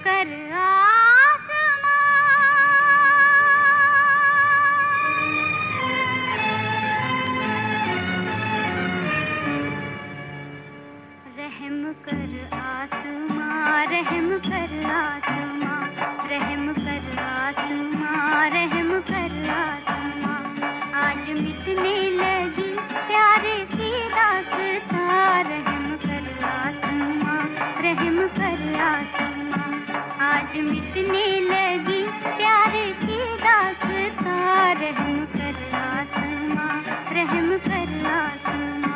कर आसमां, रहम कर आसमां, रहम कर आसमां, रहम कर आसमां, रहम कर आसमां। आज मिटने लगी प्यार की दास्तां, रहम कर आसमां, रहम कर आसमां। आज मिटने लगी प्यार की दास्तां, रहम कर आसमां, रहम कर आसमां।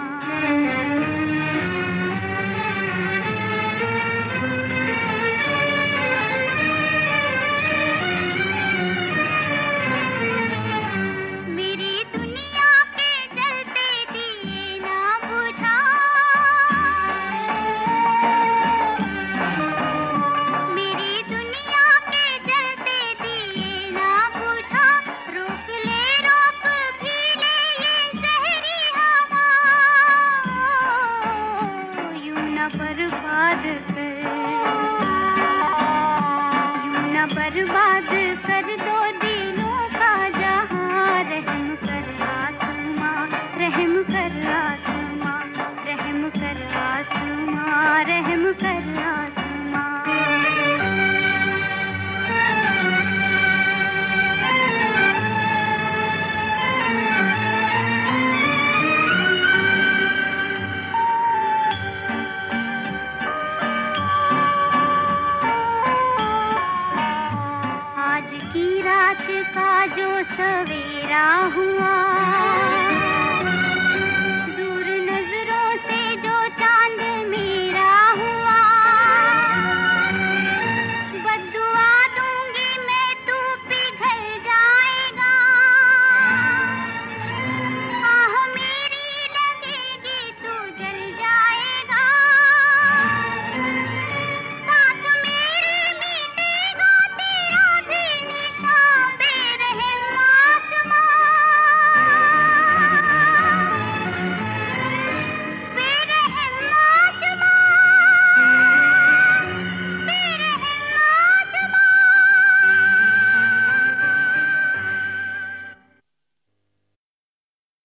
बर्बाद कर दो दिलों का जहां, रहम कर आसमां, रहम कर आसमां, रहम कर आसमां, रहम कर आसमां। आज की रात का जो सवेरा हुआ,